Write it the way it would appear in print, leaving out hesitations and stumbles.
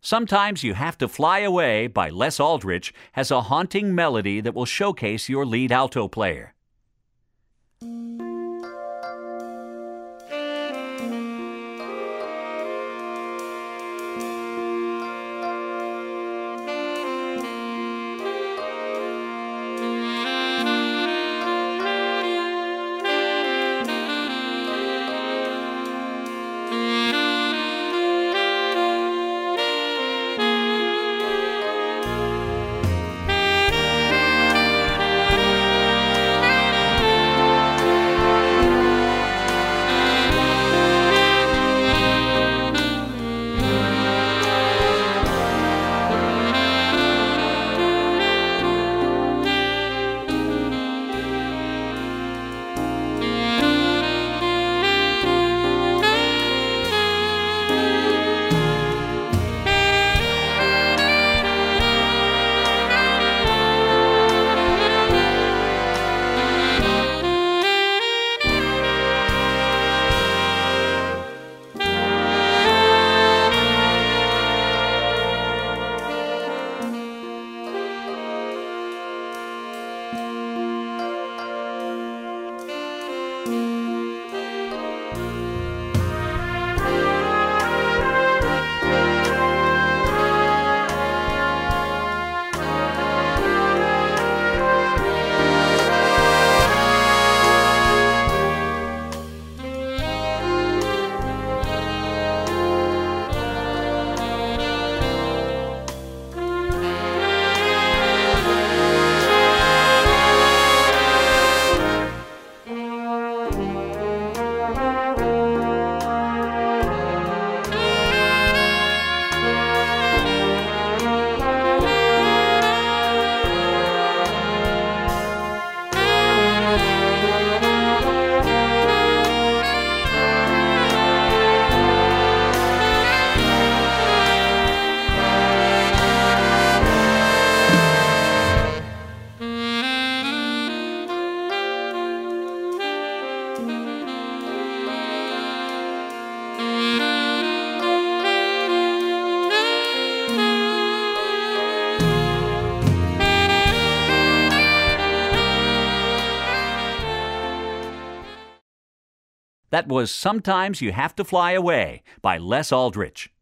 Sometimes You Have to Fly Away by Les Aldrich has a haunting melody that will showcase your lead alto player. That was Sometimes You Have to Fly Away by Les Aldrich.